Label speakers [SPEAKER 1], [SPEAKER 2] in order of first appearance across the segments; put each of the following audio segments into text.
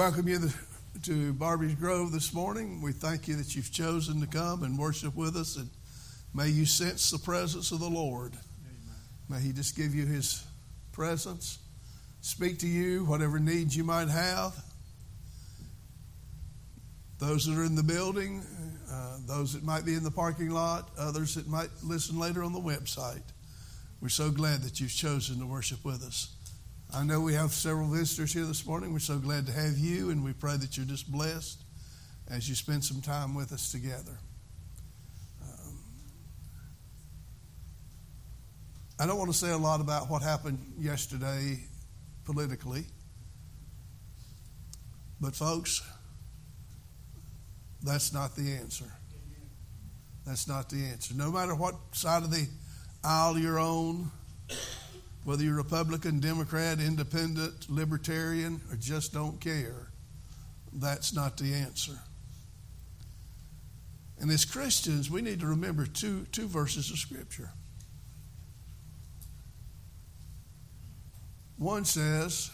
[SPEAKER 1] welcome you to Barbie's Grove this morning. We thank you that you've chosen to come and worship with us, and may you sense the presence of the Lord. Amen. May He just give you His presence, speak to you, whatever needs you might have. Those that are in the building, those that might be in the parking lot, others that might listen later on the website. We're so glad that you've chosen to worship with us. I know we have several visitors here this morning. We're so glad to have you, and we pray that you're just blessed as you spend some time with us together. I don't want to say a lot about what happened yesterday politically, but folks, that's not the answer. That's not the answer. No matter what side of the aisle you're on, whether you're Republican, Democrat, Independent, Libertarian, or just don't care, that's not the answer. And as Christians, we need to remember two verses of Scripture. One says,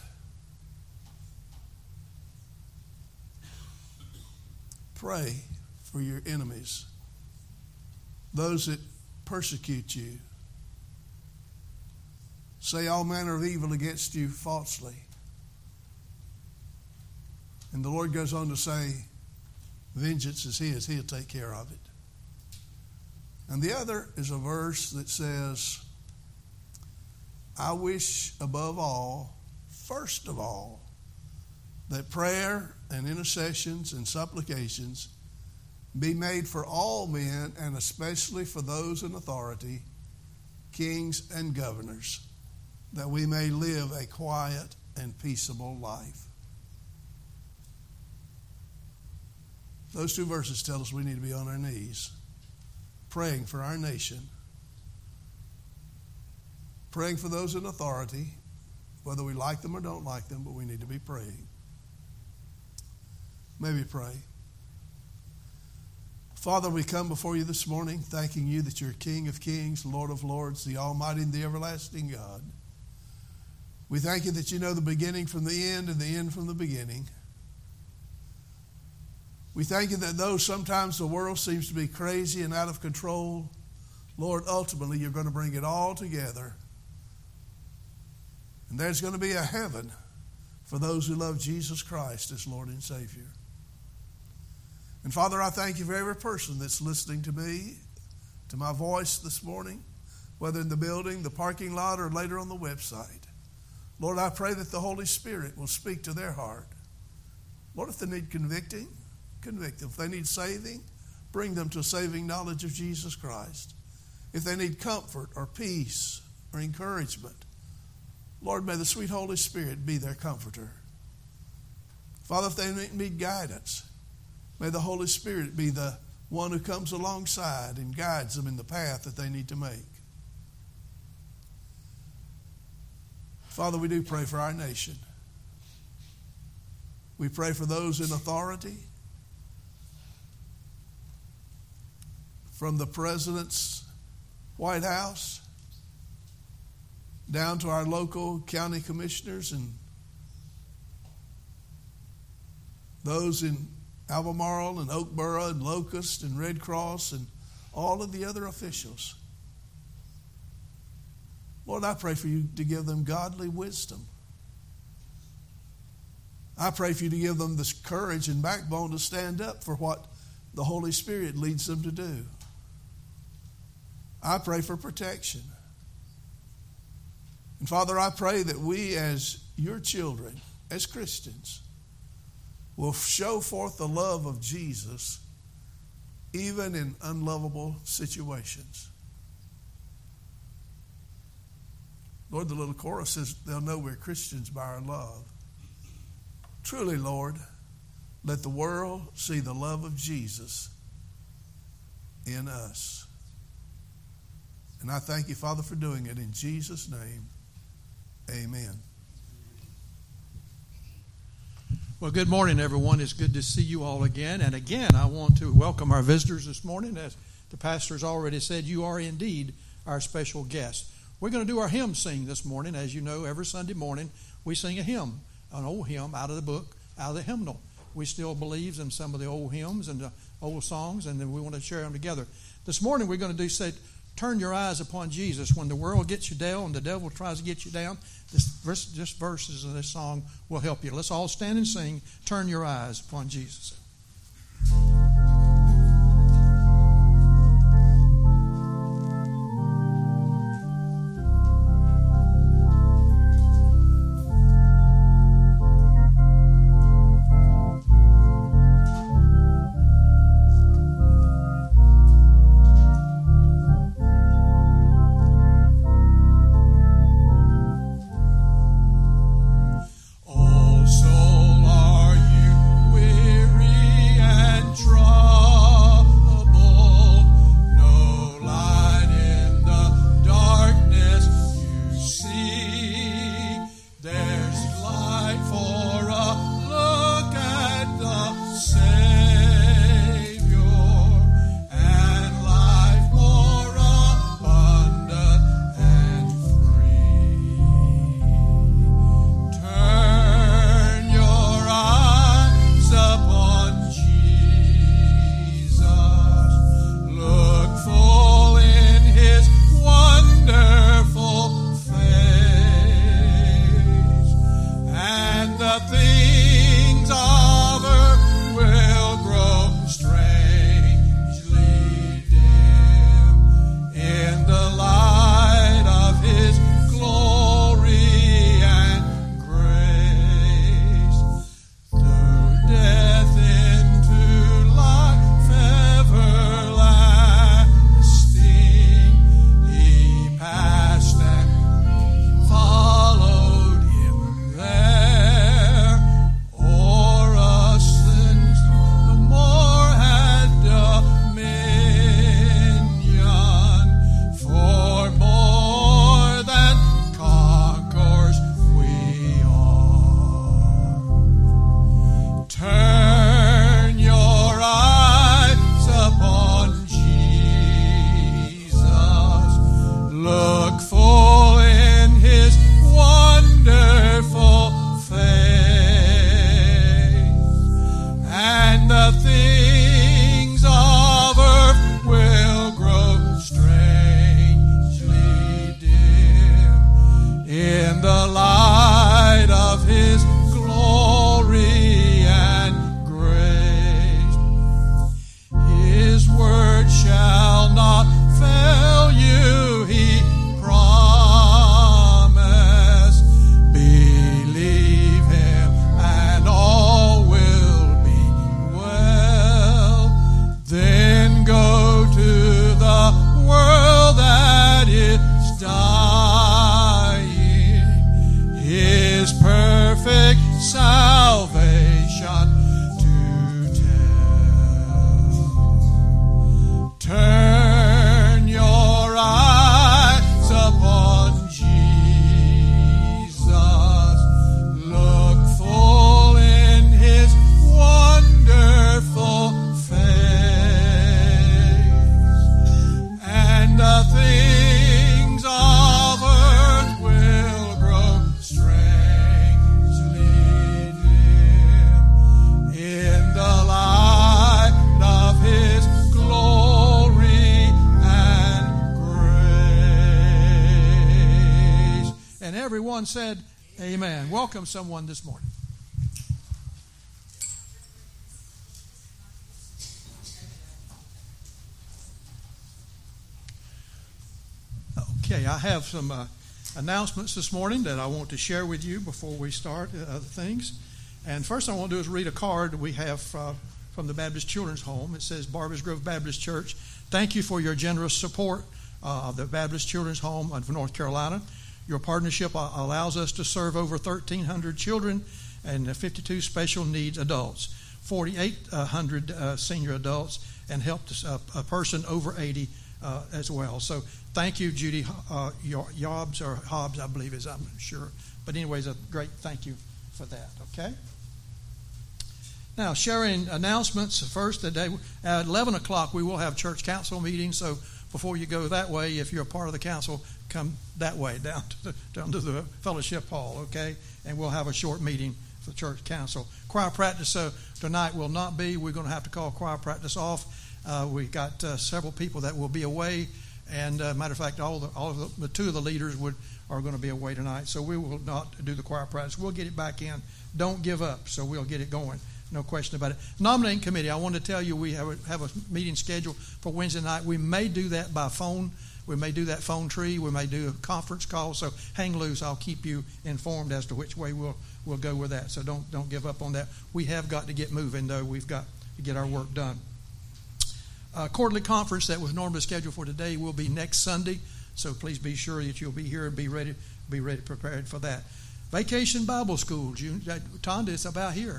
[SPEAKER 1] pray for your enemies, those that persecute you, say all manner of evil against you falsely. And the Lord goes on to say, vengeance is His. He'll take care of it. And the other is a verse that says, I wish above all, first of all, that prayer and intercessions and supplications be made for all men, and especially for those in authority, kings and governors, that we may live a quiet and peaceable life. Those two verses tell us we need to be on our knees, praying for our nation, praying for those in authority, whether we like them or don't like them, but we need to be praying. May we pray. Father, we come before you this morning thanking you that you're King of kings, Lord of lords, the almighty and the everlasting God. We thank you that you know the beginning from the end and the end from the beginning. We thank you that though sometimes the world seems to be crazy and out of control, Lord, ultimately you're going to bring it all together. And there's going to be a heaven for those who love Jesus Christ as Lord and Savior. And Father, I thank you for every person that's listening to me, to my voice this morning, whether in the building, the parking lot, or later on the website. Lord, I pray that the Holy Spirit will speak to their heart. Lord, if they need convicting, convict them. If they need saving, bring them to a saving knowledge of Jesus Christ. If they need comfort or peace or encouragement, Lord, may the sweet Holy Spirit be their comforter. Father, if they need guidance, may the Holy Spirit be the one who comes alongside and guides them in the path that they need to make. Father, we do pray for our nation. We pray for those in authority, from the President's White House down to our local county commissioners and those in Albemarle and Oakboro and Locust and Red Cross and all of the other officials. Lord, I pray for you to give them godly wisdom. I pray for you to give them the courage and backbone to stand up for what the Holy Spirit leads them to do. I pray for protection. And Father, I pray that we as your children, as Christians, will show forth the love of Jesus even in unlovable situations. Lord, the little chorus says they'll know we're Christians by our love. Truly, Lord, let the world see the love of Jesus in us. And I thank you, Father, for doing it in Jesus' name. Amen.
[SPEAKER 2] Well, good morning, everyone. It's good to see you all again. And again, I want to welcome our visitors this morning. As the pastor has already said, you are indeed our special guest. We're going to do our hymn sing this morning. As you know, every Sunday morning we sing a hymn, an old hymn out of the book out of the hymnal. We still believe in some of the old hymns and the old songs, and then we want to share them together. This morning we're going to say, turn your eyes upon Jesus. When the world gets you down and the devil tries to get you down, just verses of this song will help you. Let's all stand and sing, Turn Your Eyes Upon Jesus. Everyone said, amen. Welcome someone this morning. Okay, I have some announcements this morning that I want to share with you before we start other things. And first I want to do is read a card we have from the Baptist Children's Home. It says, Barbers Grove Baptist Church, thank you for your generous support of the Baptist Children's Home of North Carolina. Your partnership allows us to serve over 1,300 children and 52 special needs adults, 4,800 senior adults, and help a person over 80 as well. So thank you, Judy Hobbs, I believe is, I'm not sure. But anyways, a great thank you for that, okay? Now, sharing announcements. First, today at 11 o'clock, we will have church council meetings. So before you go that way, if you're a part of the council, come that way down to the fellowship hall, okay? And we'll have a short meeting the church council. Choir practice tonight will not be. We're going to have to call choir practice off. We got several people that will be away, and matter of fact, the two of the leaders are going to be away tonight, so we will not do the choir practice. We'll get it back in. Don't give up, so we'll get it going. No question about it. Nominating committee, I want to tell you we have a meeting scheduled for Wednesday night. We may do that by phone. We may do that phone tree. We may do a conference call. So hang loose. I'll keep you informed as to which way we'll go with that. So don't give up on that. We have got to get moving, though. We've got to get our work done. Quarterly conference that was normally scheduled for today will be next Sunday. So please be sure that you'll be here and be ready prepared for that. Vacation Bible School, Tonda, it's about here.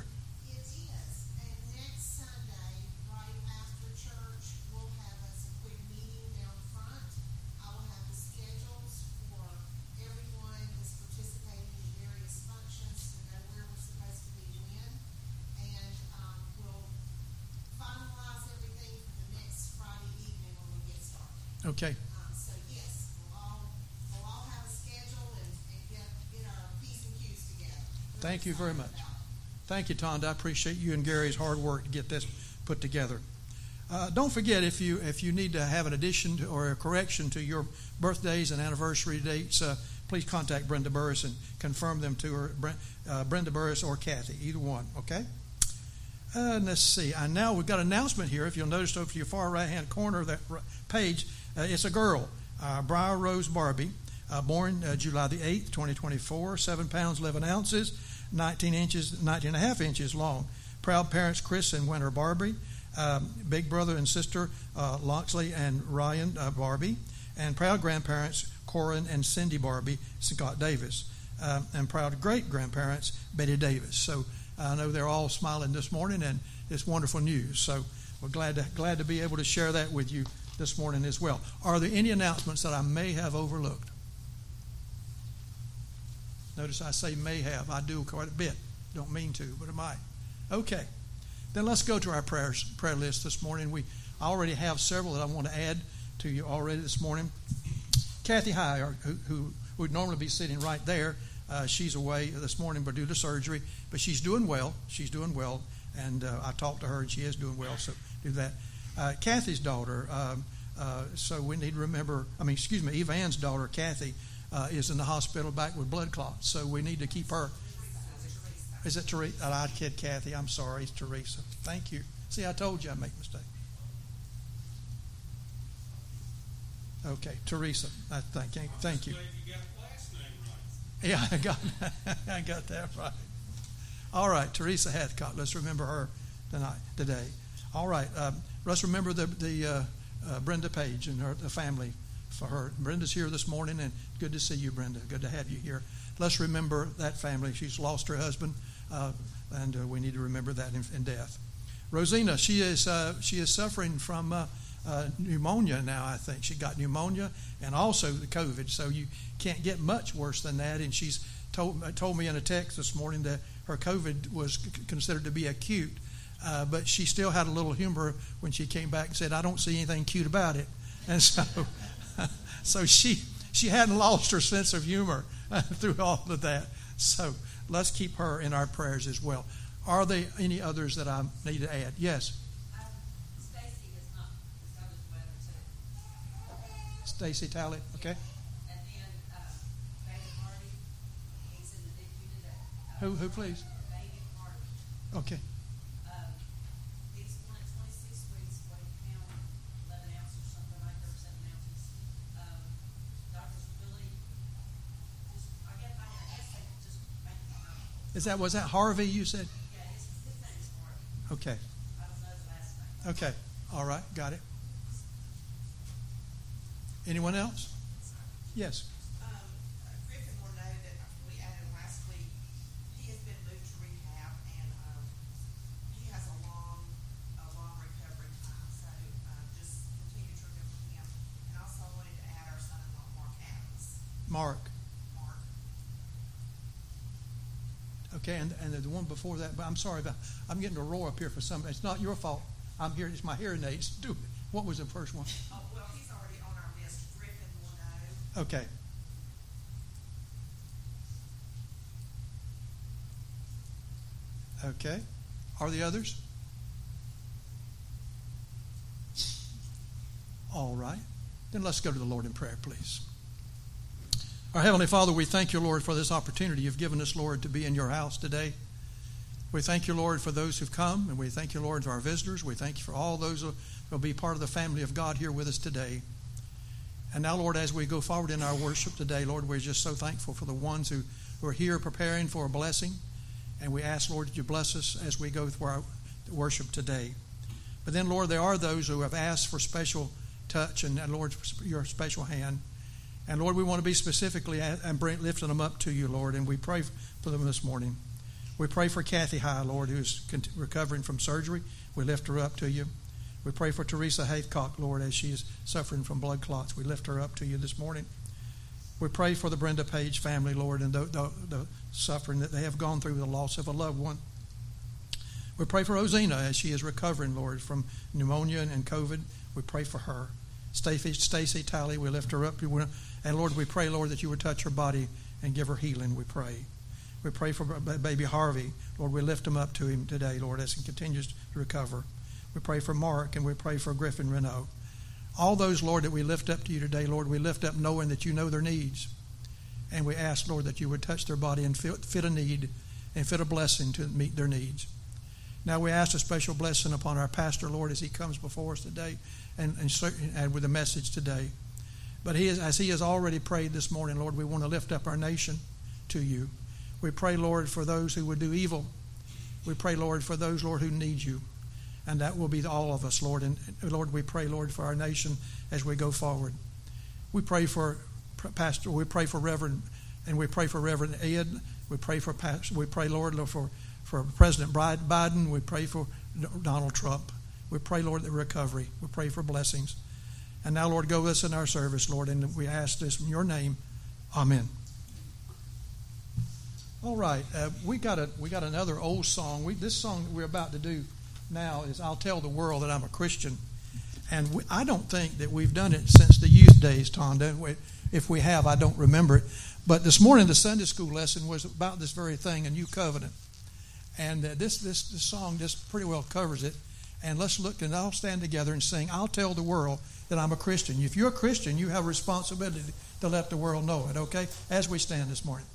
[SPEAKER 2] Okay.
[SPEAKER 3] So yes, we'll all have a schedule and get our P's and Q's together.
[SPEAKER 2] Thank you very much. Thank you, Tonda. I appreciate you and Gary's hard work to get this put together. Don't forget, if you need to have an addition or a correction to your birthdays and anniversary dates, please contact Brenda Burris and confirm them to her, Brenda Burris or Kathy, either one. Okay. Let's see. And now we've got an announcement here. If you'll notice over to your far right-hand corner of that page, it's a girl, Briar Rose Barbie, born July the 8th, 2024, 7 pounds, 11 ounces, 19 and a half inches long. Proud parents, Chris and Winter Barbie, big brother and sister, Loxley and Ryan Barbie, and proud grandparents, Corin and Cindy Barbie, Scott Davis, and proud great-grandparents, Betty Davis. So I know they're all smiling this morning, and it's wonderful news. So we're glad to be able to share that with you this morning as well. Are there any announcements that I may have overlooked? Notice I say may have. I do quite a bit. Don't mean to, but I might. Okay. Then let's go to our prayer list this morning. I already have several that I want to add to you already this morning. Kathy High, who would normally be sitting right there, she's away this morning due to surgery, but she's doing well. She's doing well, and I talked to her, and she is doing well, so do that. Kathy's daughter, so we need to remember, Evan's daughter, Kathy, is in the hospital back with blood clots, so we need to keep her. Is it Teresa? I kid Kathy. I'm sorry. It's Teresa. Thank you. See, I told you I make mistakes. Okay, Teresa. Thank you.
[SPEAKER 4] You got the last name right.
[SPEAKER 2] Yeah, I got that right. All right, Teresa Hathcott. Let's remember her today. All right, let's remember the Brenda Page and the family for her. Brenda's here this morning, and good to see you, Brenda. Good to have you here. Let's remember that family. She's lost her husband, and we need to remember that in death. Rosina, she is suffering from pneumonia now. I think she got pneumonia and also the COVID. So you can't get much worse than that. And she's told me in a text this morning that her COVID was considered to be acute, but she still had a little humor when she came back and said, "I don't see anything cute about it." And so she hadn't lost her sense of humor through all of that. So let's keep her in our prayers as well. Are there any others that I need to add? Yes.
[SPEAKER 3] Stacy has not discovered the weather too.
[SPEAKER 2] Stacy Talley, okay.
[SPEAKER 3] And then David Hardy, he's in the big unit.
[SPEAKER 2] Who please?
[SPEAKER 3] David Hardy.
[SPEAKER 2] Okay.
[SPEAKER 3] He's 26 weeks, 40 pounds, 11 ounces or something like that, 7 ounces. Doctors really I guess they just make it.
[SPEAKER 2] Was that Harvey you said?
[SPEAKER 3] Yeah, his name is Harvey.
[SPEAKER 2] Okay.
[SPEAKER 3] I don't know the last name.
[SPEAKER 2] Okay. All right. Got it. Anyone else? Yes.
[SPEAKER 5] Griffin will know that we added last week. He has been moved to rehab, and he has a long recovery time. So just continue to remember him. And also wanted to add our son-in-law, Mark Adams.
[SPEAKER 2] Mark. Okay, and the one before that, but I'm sorry, I'm getting a roar up here for somebody. It's not your fault. I'm here. It's my hearing aids. What was the first one?
[SPEAKER 5] Oh, well, he's already on our list. Griffin will know.
[SPEAKER 2] Okay. Okay. Are the others? All right. Then let's go to the Lord in prayer, please. Our Heavenly Father, we thank you, Lord, for this opportunity you've given us, Lord, to be in your house today. We thank you, Lord, for those who've come, and we thank you, Lord, for our visitors. We thank you for all those who will be part of the family of God here with us today. And now, Lord, as we go forward in our worship today, Lord, we're just so thankful for the ones who are here preparing for a blessing. And we ask, Lord, that you bless us as we go through our worship today. But then, Lord, there are those who have asked for special touch and Lord, your special hand. And, Lord, we want to be specifically and lifting them up to you, Lord, and we pray for them this morning. We pray for Kathy High, Lord, who's recovering from surgery. We lift her up to you. We pray for Teresa Haycock, Lord, as she is suffering from blood clots. We lift her up to you this morning. We pray for the Brenda Page family, Lord, and the suffering that they have gone through, the loss of a loved one. We pray for Rosina as she is recovering, Lord, from pneumonia and COVID. We pray for her. Stacy Talley, we lift her up. And, Lord, we pray, Lord, that you would touch her body and give her healing, we pray. We pray for baby Harvey. Lord, we lift him up to him today, Lord, as he continues to recover. We pray for Mark, and we pray for Griffin Renault. All those, Lord, that we lift up to you today, Lord, we lift up knowing that you know their needs. And we ask, Lord, that you would touch their body and fit a need and fit a blessing to meet their needs. Now we ask a special blessing upon our pastor, Lord, as he comes before us today and with a message today. But as he has already prayed this morning, Lord, we want to lift up our nation to you. We pray, Lord, for those who would do evil. We pray, Lord, for those, Lord, who need you. And that will be all of us, Lord. And, Lord, we pray, Lord, for our nation as we go forward. We pray for Pastor, we pray for Reverend, and we pray for Reverend Ed. We pray for Pastor, we pray, Lord, for President Biden. We pray for Donald Trump. We pray, Lord, the recovery. We pray for blessings. And now, Lord, go with us in our service, Lord, and we ask this in your name. Amen. All right, we got another old song. This song that we're about to do now is "I'll Tell the World That I'm a Christian," and I don't think that we've done it since the youth days, Tom. Don't we? If we have, I don't remember it. But this morning, the Sunday school lesson was about this very thing, a new covenant, and this song just pretty well covers it. And let's look, and I'll stand together and sing, "I'll tell the world that I'm a Christian." If you're a Christian, you have a responsibility to let the world know it. Okay, as we stand this morning.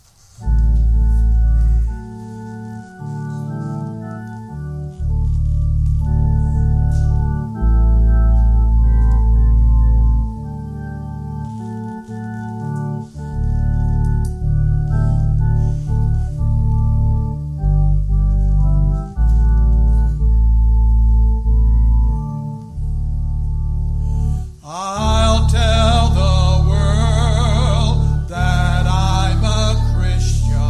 [SPEAKER 6] I'll tell the world that I'm a Christian.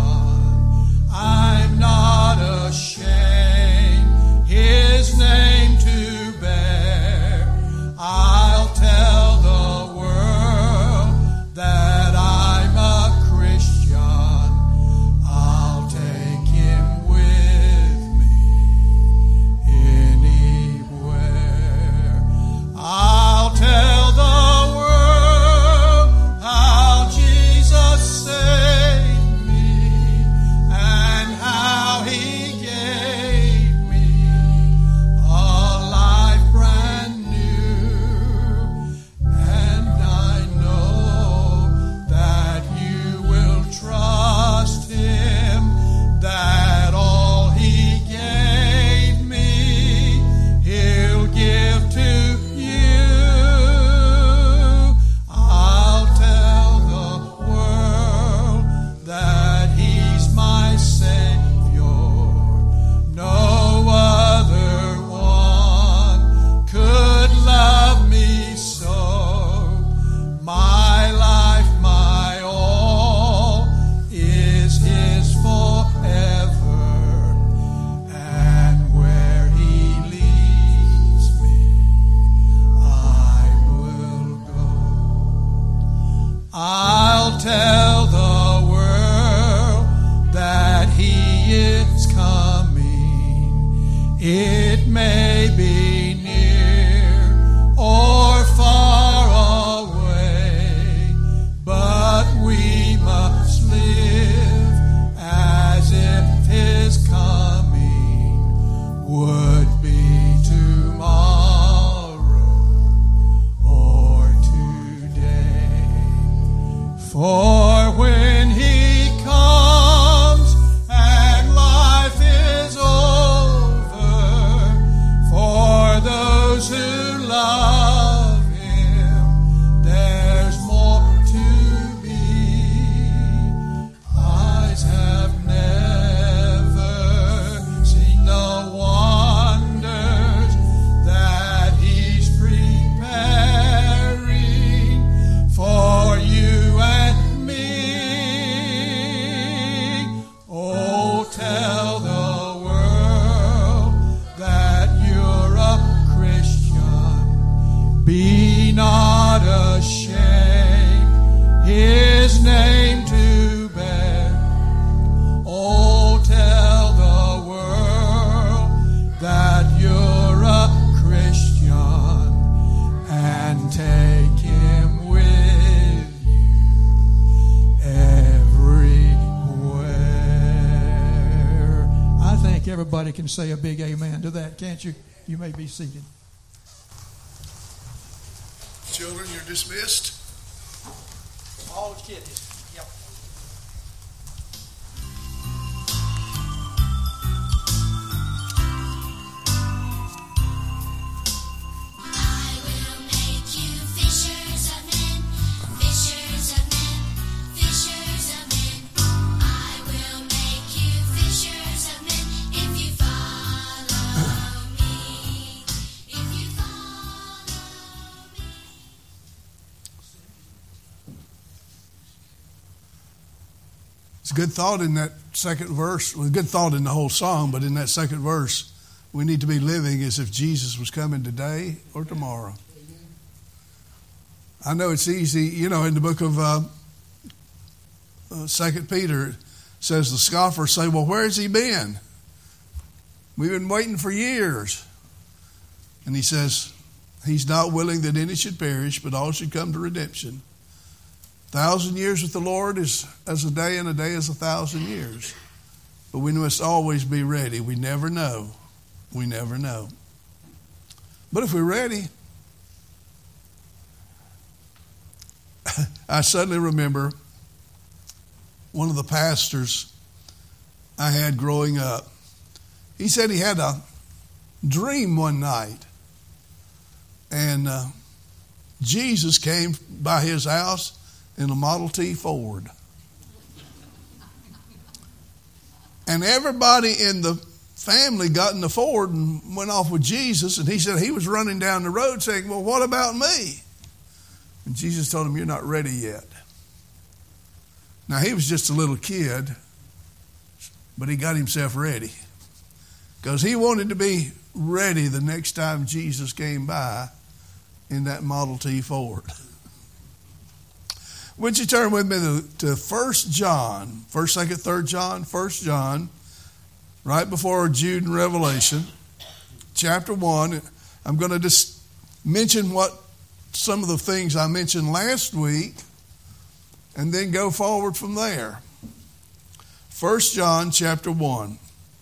[SPEAKER 6] Be not ashamed, His name to bear. Oh, tell the world that you're a Christian and take Him with you everywhere. I think everybody can say a big amen to that, can't you? You may be seated.
[SPEAKER 1] Children, you're dismissed.
[SPEAKER 2] All kids. Yep.
[SPEAKER 7] I will make you fishers of men, fishers of men, fishers of men. I will make you fishers of men if you follow me. If you follow me.
[SPEAKER 1] It's a good thought in that second verse. Well, a good thought in the whole song, but in that second verse, we need to be living as if Jesus was coming today or tomorrow. I know it's easy, in the book of 2 Peter, it says the scoffers say, well, where's he been? We've been waiting for years. And he says, he's not willing that any should perish, but all should come to redemption. 1,000 years with the Lord is as a day, and a day is 1,000 years. But we must always be ready. We never know. We never know. But if we're ready, I suddenly remember one of the pastors I had growing up. He said he had a dream one night, and Jesus came by his house in a Model T Ford. And everybody in the family got in the Ford and went off with Jesus. And he said he was running down the road saying, well, what about me? And Jesus told him, you're not ready yet. Now, he was just a little kid, but he got himself ready. Because he wanted to be ready the next time Jesus came by in that Model T Ford. Would you turn with me to 1 John, 1st, 2nd, 3rd John, 1 John, right before Jude and Revelation, chapter 1. I'm going to just mention some of the things I mentioned last week and then go forward from there. 1 John chapter 1.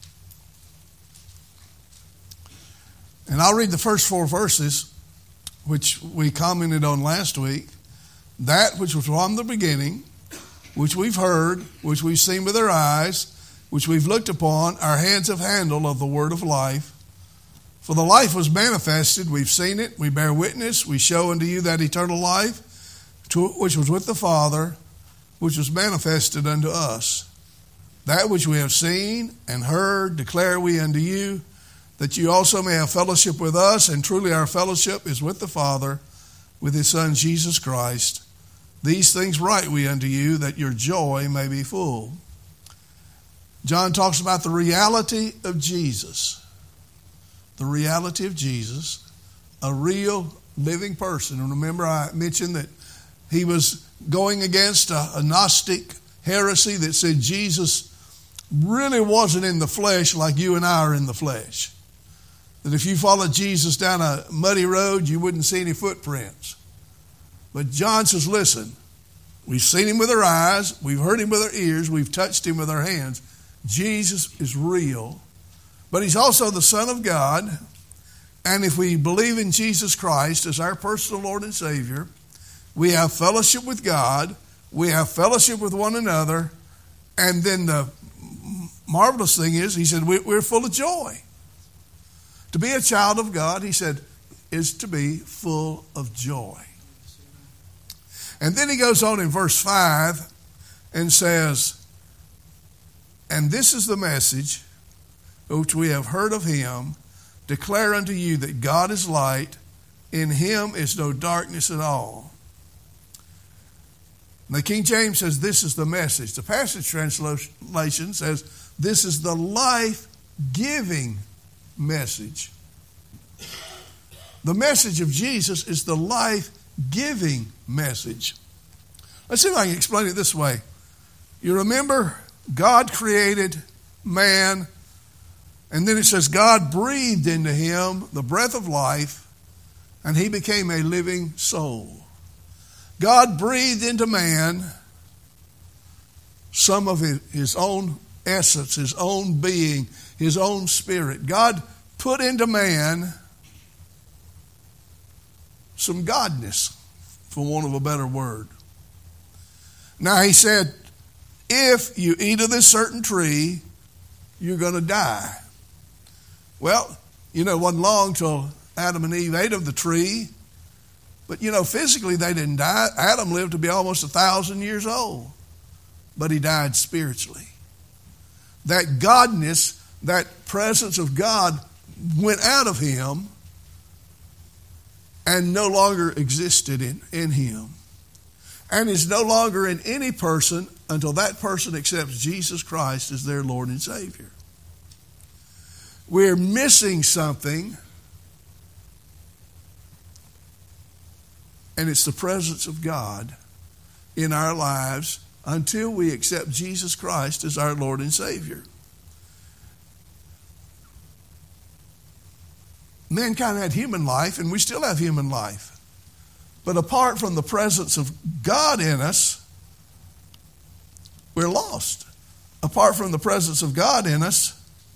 [SPEAKER 1] And I'll read the first 4 verses, which we commented on last week. That which was from the beginning, which we've heard, which we've seen with our eyes, which we've looked upon, our hands have handled of the word of life. For the life was manifested, we've seen it, we bear witness, we show unto you that eternal life, which was with the Father, which was manifested unto us. That which we have seen and heard declare we unto you, that you also may have fellowship with us, and truly our fellowship is with the Father, with his Son Jesus Christ. These things write we unto you, that your joy may be full. John talks about the reality of Jesus. The reality of Jesus, a real living person. And remember, I mentioned that he was going against a Gnostic heresy that said Jesus really wasn't in the flesh like you and I are in the flesh. That if you followed Jesus down a muddy road, you wouldn't see any footprints. But John says, listen, we've seen him with our eyes, we've heard him with our ears, we've touched him with our hands. Jesus is real, but he's also the Son of God. And if we believe in Jesus Christ as our personal Lord and Savior, we have fellowship with God, we have fellowship with one another, and then the marvelous thing is, he said, we're full of joy. To be a child of God, he said, is to be full of joy. And then he goes on in verse 5 and says, and this is the message which we have heard of him, declare unto you that God is light, in him is no darkness at all. The King James says this is the message. The Passage Translation says this is the life-giving message. the message of Jesus is the life-giving message. Let's see if I can explain it this way. You remember God created man, and then it says God breathed into him the breath of life, and he became a living soul. God breathed into man some of his own essence, his own being, his own spirit. God put into man some godness, for want of a better word. Now he said, if you eat of this certain tree, you're going to die. Well, it wasn't long till Adam and Eve ate of the tree. But, physically they didn't die. Adam lived to be almost 1,000 years old. But he died spiritually. That godness, that presence of God went out of him and no longer existed in him. And is no longer in any person until that person accepts Jesus Christ as their Lord and Savior. We're missing something, and it's the presence of God in our lives until we accept Jesus Christ as our Lord and Savior. Mankind had human life, and we still have human life. But apart from the presence of God in us, we're lost. Apart from the presence of God in us,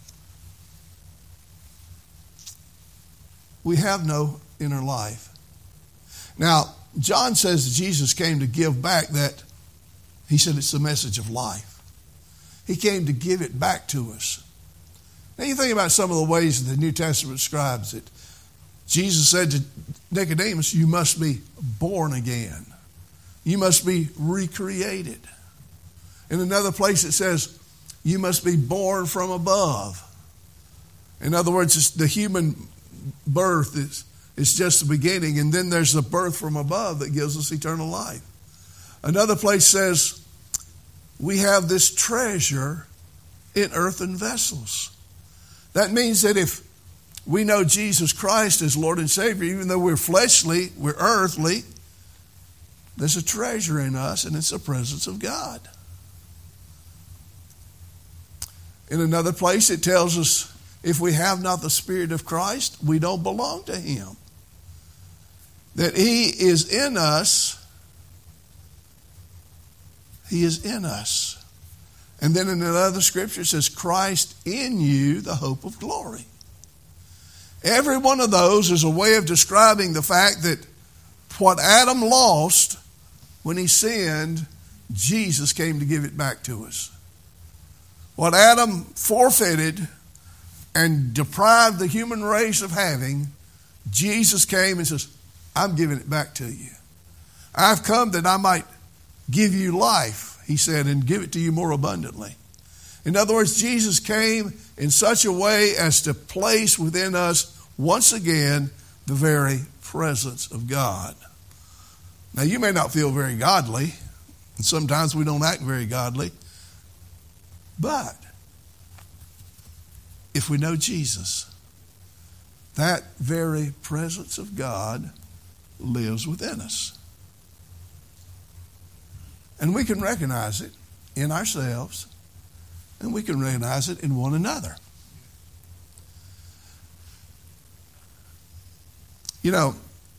[SPEAKER 1] we have no inner life. Now, John says that Jesus came to give back that, he said it's the message of life. He came to give it back to us. Now you think about some of the ways the New Testament describes it. Jesus said to Nicodemus, you must be born again. You must be recreated. In another place it says, you must be born from above. In other words, it's the human birth is just the beginning, and then there's the birth from above that gives us eternal life. Another place says, we have this treasure in earthen vessels. That means that if we know Jesus Christ as Lord and Savior, even though we're fleshly, we're earthly, there's a treasure in us, and it's the presence of God. In another place, it tells us, if we have not the Spirit of Christ, we don't belong to Him. That He is in us. He is in us. And then in another scripture it says, Christ in you, the hope of glory. Every one of those is a way of describing the fact that what Adam lost when he sinned, Jesus came to give it back to us. What Adam forfeited and deprived the human race of having, Jesus came and says, I'm giving it back to you. I've come that I might give you life, he said, and give it to you more abundantly. In other words, Jesus came in such a way as to place within us, once again, the very presence of God. Now, you may not feel very godly, and sometimes we don't act very godly, but if we know Jesus, that very presence of God lives within us. And we can recognize it in ourselves, and we can recognize it in one another. You know,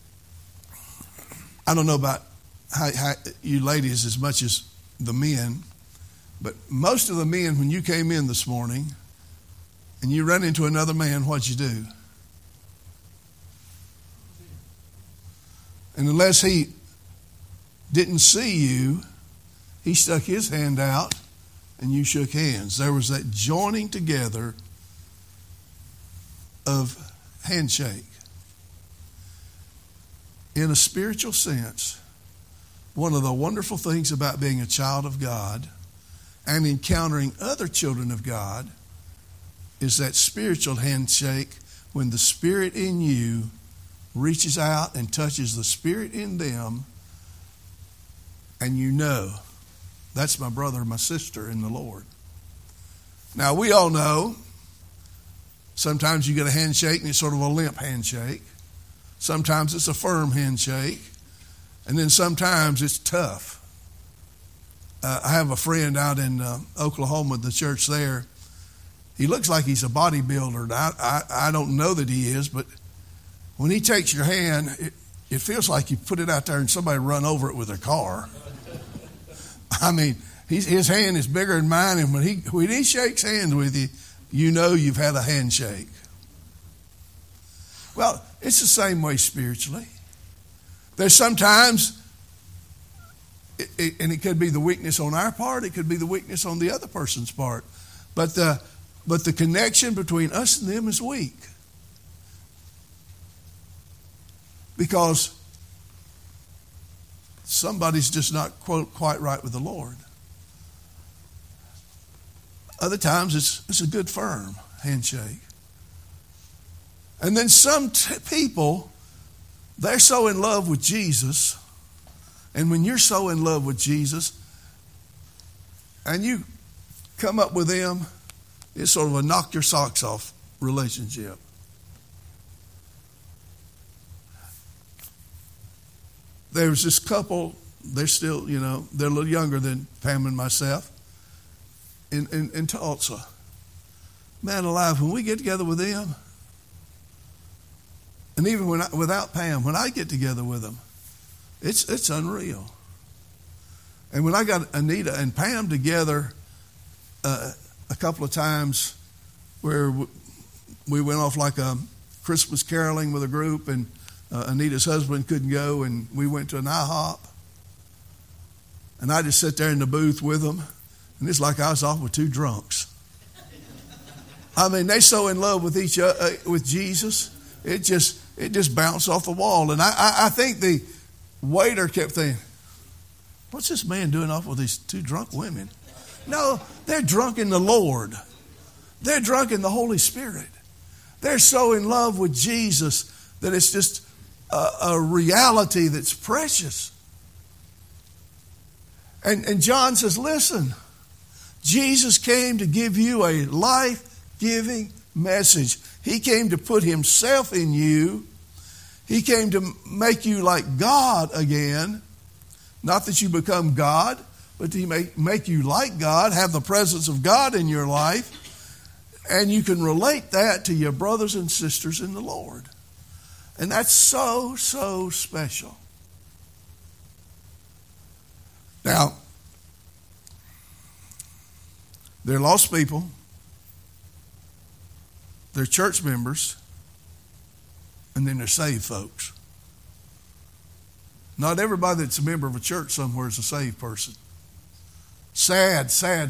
[SPEAKER 1] I don't know about how you ladies as much as the men, but most of the men, when you came in this morning and you run into another man, what'd you do? And unless he didn't see you, he stuck his hand out and you shook hands. There was that joining together of handshake. In a spiritual sense, one of the wonderful things about being a child of God and encountering other children of God is that spiritual handshake when the Spirit in you reaches out and touches the Spirit in them, and you know, that's my brother or my sister in the Lord. Now, we all know sometimes you get a handshake and it's sort of a limp handshake. Sometimes it's a firm handshake, and then sometimes it's tough. I have a friend out in Oklahoma, the church there. He looks like he's a bodybuilder. I don't know that he is, but when he takes your hand, it feels like you put it out there and somebody run over it with a car. I mean, his hand is bigger than mine, and when he shakes hands with you, you know you've had a handshake. Well, it's the same way spiritually. There's sometimes, and it could be the weakness on our part, it could be the weakness on the other person's part, but the connection between us and them is weak. Because somebody's just not quite right with the Lord. Other times it's a good firm handshake. And then some people, they're so in love with Jesus, and when you're so in love with Jesus and you come up with them, it's sort of a knock your socks off relationship. There was this couple, they're still, they're a little younger than Pam and myself, in Tulsa. Man alive, when we get together with them, and even without Pam, when I get together with them, it's unreal. And when I got Anita and Pam together a couple of times where we went off like a Christmas caroling with a group, and Anita's husband couldn't go, and we went to an IHOP. And I just sat there in the booth with them, and it's like I was off with two drunks. I mean, they so in love with each other, with Jesus, it just bounced off the wall. And I think the waiter kept thinking, what's this man doing off with these two drunk women? No, they're drunk in the Lord. They're drunk in the Holy Spirit. They're so in love with Jesus that it's just a reality that's precious. And John says, listen, Jesus came to give you a life-giving message. He came to put himself in you. He came to make you like God again. Not that you become God, but to make you like God, have the presence of God in your life. And you can relate that to your brothers and sisters in the Lord. And that's so, so special. Now, they're lost people. They're church members. And then they're saved folks. Not everybody that's a member of a church somewhere is a saved person. Sad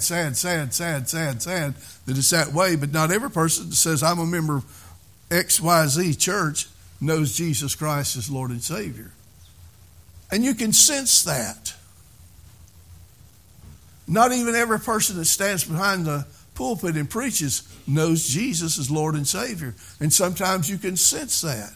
[SPEAKER 1] that it's that way, but not every person that says, I'm a member of XYZ church, knows Jesus Christ as Lord and Savior. And you can sense that. Not even every person that stands behind the pulpit and preaches knows Jesus as Lord and Savior. And sometimes you can sense that.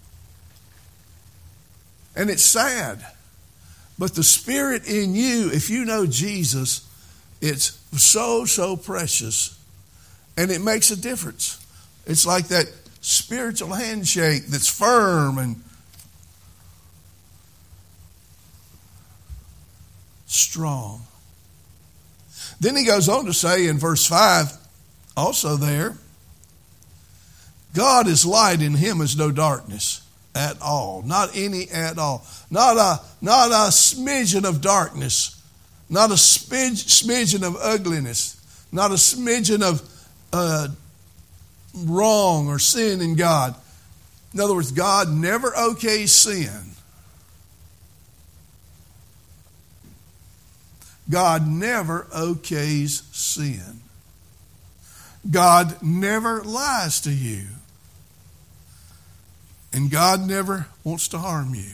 [SPEAKER 1] And it's sad. But the Spirit in you, if you know Jesus, it's so, so precious. And it makes a difference. It's like that spiritual handshake that's firm and strong. Then he goes on to say in verse 5, also there, God is light, in him is no darkness at all. Not any at all. Not a smidgen of darkness. Not a smidgen of ugliness. Not a smidgen of wrong or sin in God. In other words, God never okays sin. God never okays sin. God never lies to you. And God never wants to harm you.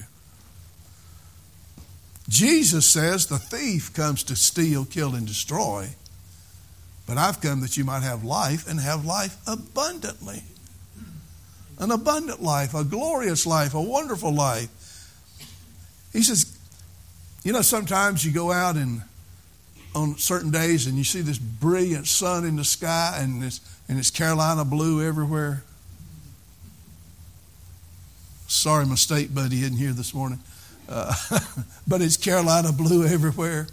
[SPEAKER 1] Jesus says the thief comes to steal, kill, and destroy. But I've come that you might have life and have life abundantly. An abundant life, a glorious life, a wonderful life. He says, sometimes you go out and on certain days and you see this brilliant sun in the sky and it's Carolina blue everywhere. Sorry, my state buddy isn't here this morning. But it's Carolina blue everywhere.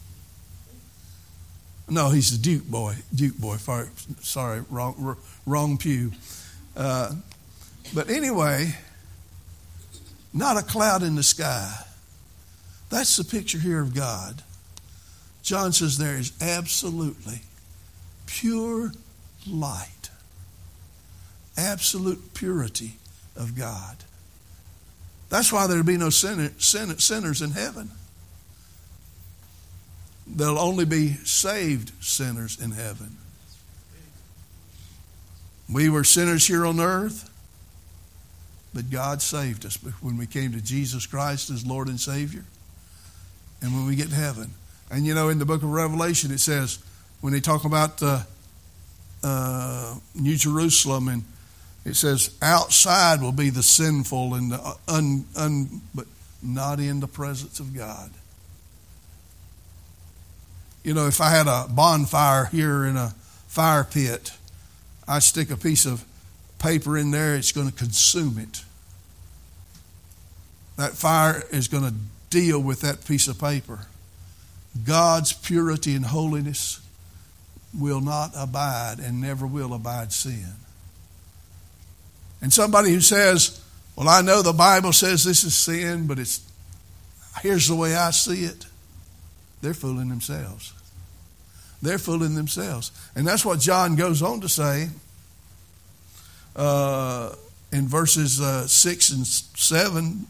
[SPEAKER 1] No, he's the Duke boy. Duke boy. Sorry, wrong pew. But anyway, not a cloud in the sky. That's the picture here of God. John says there is absolutely pure light, absolute purity of God. That's why there'll be no sinners in heaven. There'll only be saved sinners in heaven. We were sinners here on earth, but God saved us when we came to Jesus Christ as Lord and Savior, and when we get to heaven. And you know, in the book of Revelation, it says, when they talk about New Jerusalem, and it says, outside will be the sinful and the but not in the presence of God. You know, if I had a bonfire here in a fire pit, I stick a piece of paper in there, it's going to consume it. That fire is going to deal with that piece of paper. God's purity and holiness will not abide and never will abide sin. And somebody who says, well, I know the Bible says this is sin, but here's the way I see it, they're fooling themselves. They're fooling themselves. And that's what John goes on to say in verses 6 and 7.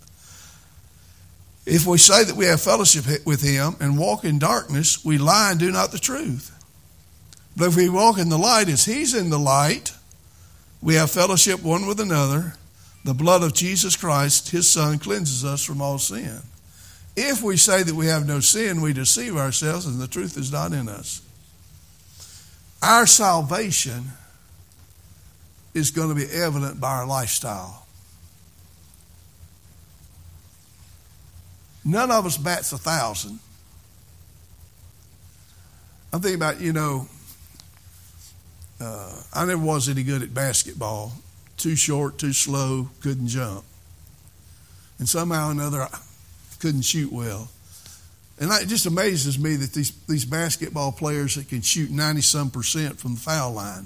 [SPEAKER 1] If we say that we have fellowship with him and walk in darkness, we lie and do not the truth. But if we walk in the light as he's in the light, we have fellowship one with another. The blood of Jesus Christ, his Son, cleanses us from all sin. If we say that we have no sin, we deceive ourselves and the truth is not in us. Our salvation is going to be evident by our lifestyle. None of us bats 1,000. I'm thinking about, I never was any good at basketball. Too short, too slow, couldn't jump. And somehow or another, I couldn't shoot well. And it just amazes me that these basketball players that can shoot 90-some% from the foul line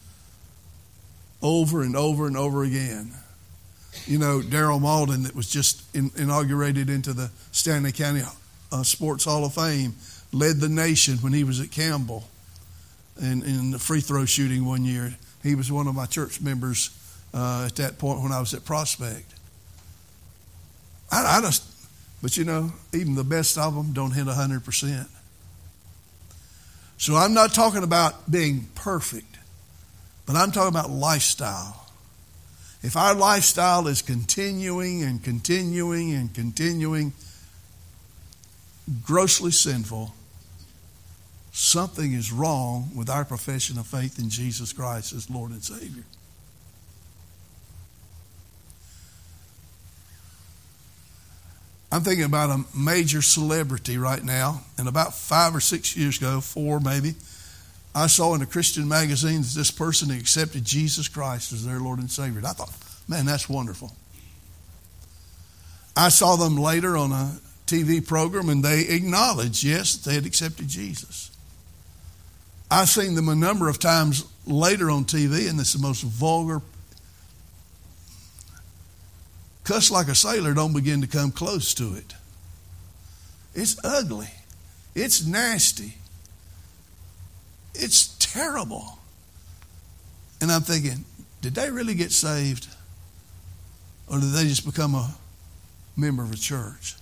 [SPEAKER 1] over and over and over again. Darryl Malden, that was just inaugurated into the Stanley County Sports Hall of Fame, led the nation when he was at Campbell in the free throw shooting one year. He was one of my church members at that point when I was at Prospect. But even the best of them don't hit 100%. So I'm not talking about being perfect, but I'm talking about lifestyle. If our lifestyle is continuing and continuing and continuing grossly sinful, something is wrong with our profession of faith in Jesus Christ as Lord and Savior. I'm thinking about a major celebrity right now, and about 5 or 6 years ago, 4 maybe, I saw in a Christian magazine that this person accepted Jesus Christ as their Lord and Savior. And I thought, man, that's wonderful. I saw them later on a TV program, and they acknowledged, yes, they had accepted Jesus. I've seen them a number of times later on TV, and it's the most vulgar. Cuss like a sailor don't begin to come close to it. It's ugly. It's nasty. It's terrible. And I'm thinking, did they really get saved? Or did they just become a member of a church?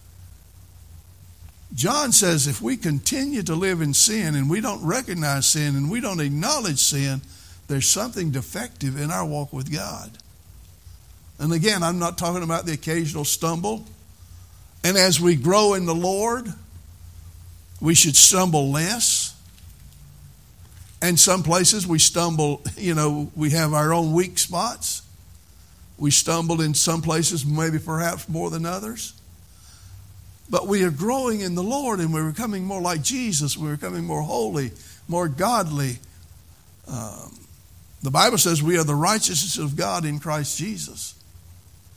[SPEAKER 1] John says if we continue to live in sin and we don't recognize sin and we don't acknowledge sin, there's something defective in our walk with God. And again, I'm not talking about the occasional stumble. And as we grow in the Lord, we should stumble less. And some places we stumble, we have our own weak spots. We stumble in some places, maybe perhaps more than others. But we are growing in the Lord, and we're becoming more like Jesus. We're becoming more holy, more godly. The Bible says we are the righteousness of God in Christ Jesus.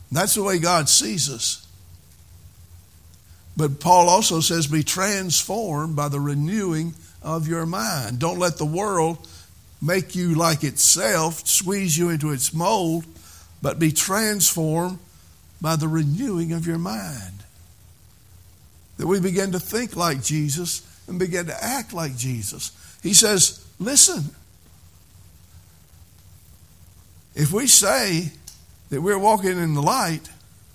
[SPEAKER 1] That's the way God sees us. But Paul also says, be transformed by the renewing of your mind. Don't let the world make you like itself, squeeze you into its mold, but be transformed by the renewing of your mind. That we begin to think like Jesus and begin to act like Jesus. He says, listen, if we say that we're walking in the light,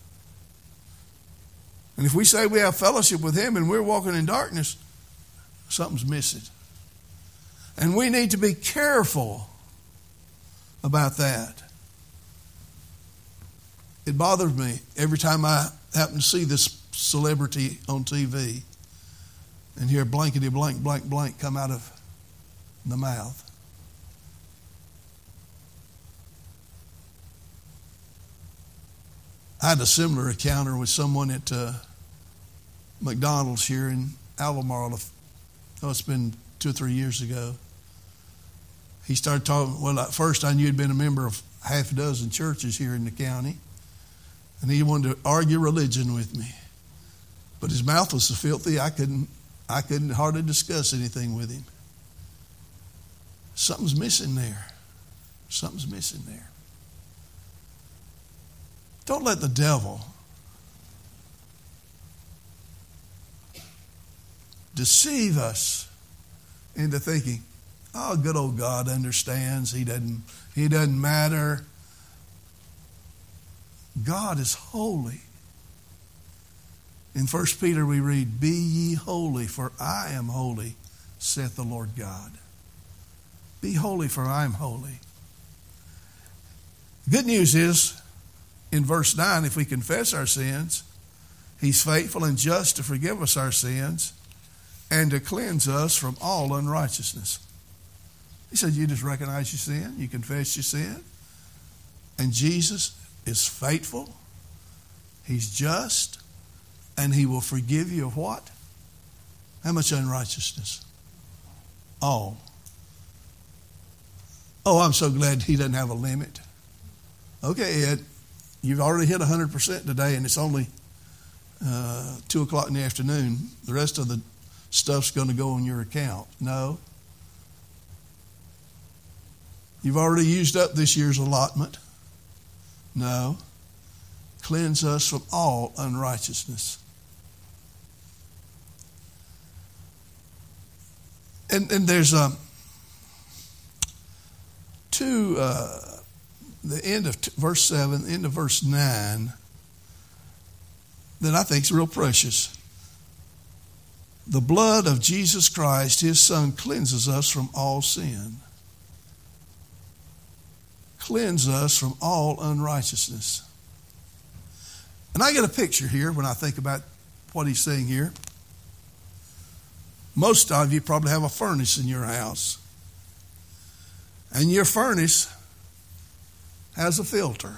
[SPEAKER 1] and if we say we have fellowship with Him and we're walking in darkness, something's missing. And we need to be careful about that. It bothers me every time I happen to see this celebrity on TV and hear blankety blank blank blank come out of the mouth. I had a similar encounter with someone at McDonald's here in Albemarle. It's been 2 or 3 years ago. He started talking. Well, at first I knew he'd been a member of half a dozen churches here in the county, and he wanted to argue religion with me. But his mouth was so filthy I couldn't hardly discuss anything with him. Something's missing there. Something's missing there. Don't let the devil deceive us into thinking, oh, good old God understands. He doesn't matter. God is holy. In 1 Peter we read, be ye holy, for I am holy, saith the Lord God. Be holy, for I am holy. Good news is, in verse 9, if we confess our sins, He's faithful and just to forgive us our sins and to cleanse us from all unrighteousness. He said, you just recognize your sin, you confess your sin, and Jesus is faithful, He's just, and He will forgive you of what? How much unrighteousness? All. Oh, I'm so glad He doesn't have a limit. Okay, Ed, you've already hit 100% today, and it's only 2 o'clock in the afternoon. The rest of the stuff's going to go on your account. No. You've already used up this year's allotment. No. Cleanse us from all unrighteousness. And there's the end of verse 7, end of verse 9, that I think is real precious. The blood of Jesus Christ, His Son, cleanses us from all sin. Cleanse us from all unrighteousness. And I get a picture here when I think about what he's saying here. Most of you probably have a furnace in your house. And your furnace has a filter.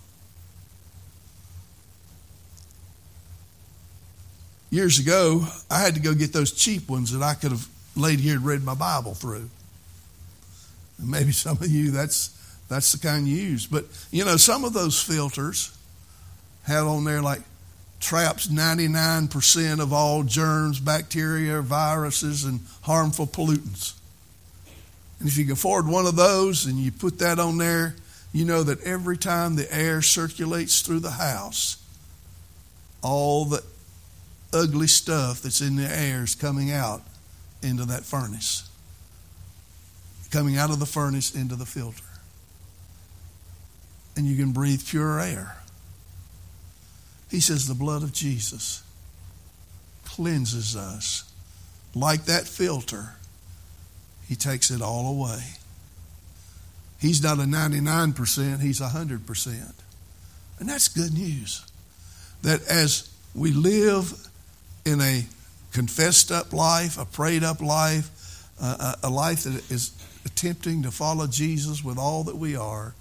[SPEAKER 1] Years ago, I had to go get those cheap ones that I could have laid here and read my Bible through. And maybe some of you, that's the kind you use. But, you know, some of those filters have on there like traps 99% of all germs, bacteria, viruses, and harmful pollutants. And if you can afford one of those and you put that on there, you know that every time the air circulates through the house, all the ugly stuff that's in the air is coming out into that furnace. Coming out of the furnace into the filter. And you can breathe pure air. He says the blood of Jesus cleanses us. Like that filter, He takes it all away. He's not a 99%, He's 100%. And that's good news. That as we live in a confessed up life, a prayed up life, a life that is attempting to follow Jesus with all that we are,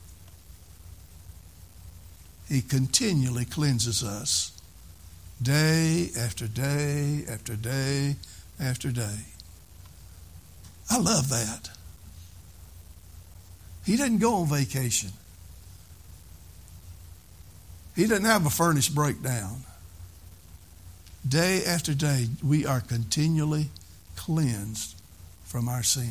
[SPEAKER 1] He continually cleanses us day after day after day after day. I love that. He doesn't go on vacation. He doesn't have a furnace breakdown. Day after day, we are continually cleansed from our sin.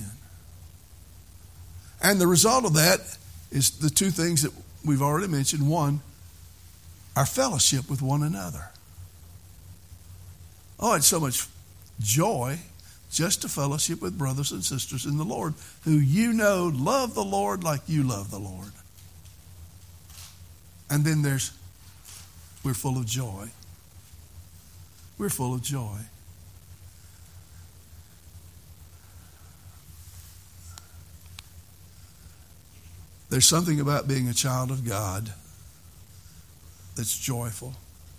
[SPEAKER 1] And the result of that is the two things that we've already mentioned. One, our fellowship with one another. Oh, it's so much joy just to fellowship with brothers and sisters in the Lord who you know love the Lord like you love the Lord. And then we're full of joy. We're full of joy. There's something about being a child of God that's joyful.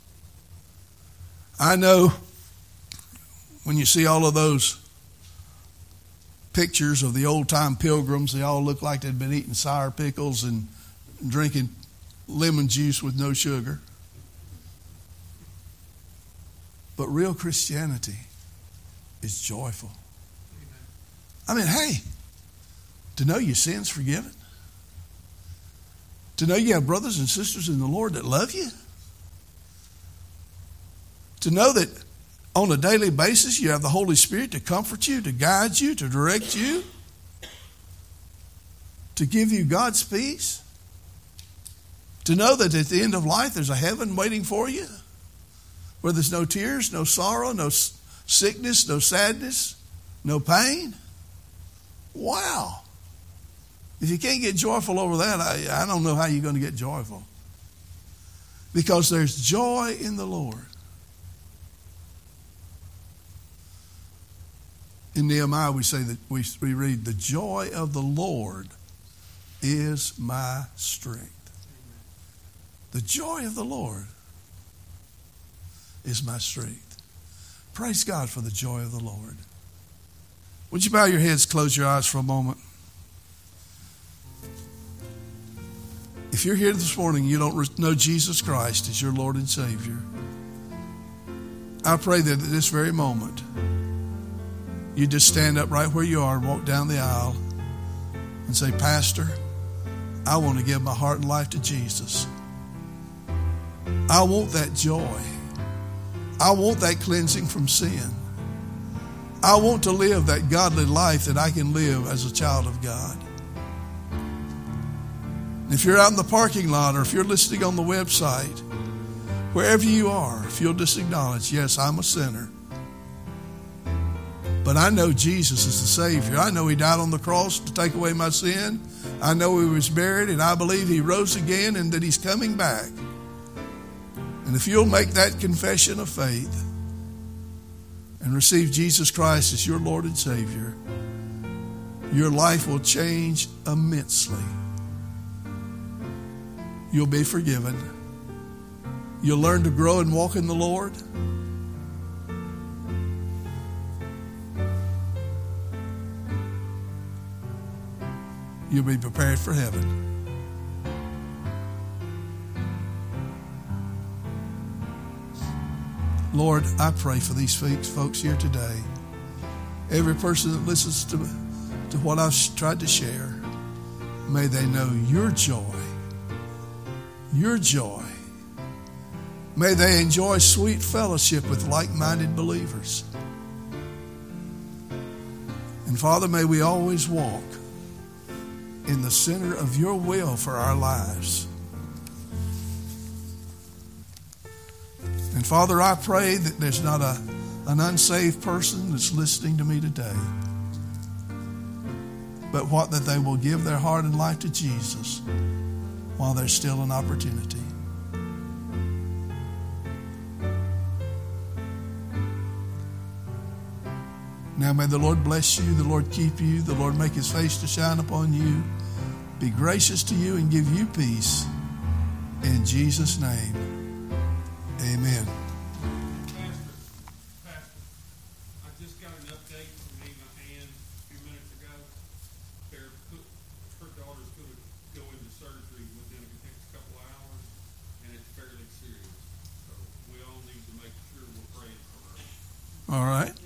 [SPEAKER 1] I know when you see all of those pictures of the old-time pilgrims, they all look like they'd been eating sour pickles and drinking lemon juice with no sugar. But real Christianity is joyful. I mean, hey, to know your sin's forgiven, to know you have brothers and sisters in the Lord that love you, to know that on a daily basis you have the Holy Spirit to comfort you, to guide you, to direct you, to give you God's peace, to know that at the end of life there's a heaven waiting for you, where there's no tears, no sorrow, no sickness, no sadness, no pain. Wow. If you can't get joyful over that, I don't know how you're going to get joyful. Because there's joy in the Lord. In Nehemiah we say that we read, the joy of the Lord is my strength. The joy of the Lord is my strength. Praise God for the joy of the Lord. Would you bow your heads, close your eyes for a moment? If you're here this morning and you don't know Jesus Christ as your Lord and Savior, I pray that at this very moment you just stand up right where you are and walk down the aisle and say, Pastor, I want to give my heart and life to Jesus. I want that joy. I want that cleansing from sin. I want to live that godly life that I can live as a child of God. If you're out in the parking lot or if you're listening on the website, wherever you are, if you'll just acknowledge, yes, I'm a sinner. But I know Jesus is the Savior. I know He died on the cross to take away my sin. I know He was buried, and I believe He rose again and that He's coming back. And if you'll make that confession of faith and receive Jesus Christ as your Lord and Savior, your life will change immensely. You'll be forgiven. You'll learn to grow and walk in the Lord. You'll be prepared for heaven. Lord, I pray for these folks here today. Every person that listens to what I've tried to share, may they know your joy. Your joy. May they enjoy sweet fellowship with like-minded believers. And Father, may we always walk in the center of your will for our lives. And Father, I pray that there's not an unsaved person that's listening to me today, but that they will give their heart and life to Jesus while there's still an opportunity. Now may the Lord bless you, the Lord keep you, the Lord make His face to shine upon you, be gracious to you and give you peace. In Jesus' name, amen.
[SPEAKER 4] Pastor, I just got an update from Eva Ann a few minutes ago. Her daughter's going to go into surgery within the next couple of hours, and it's fairly serious. So we all need to make sure we're praying for her.
[SPEAKER 1] All right.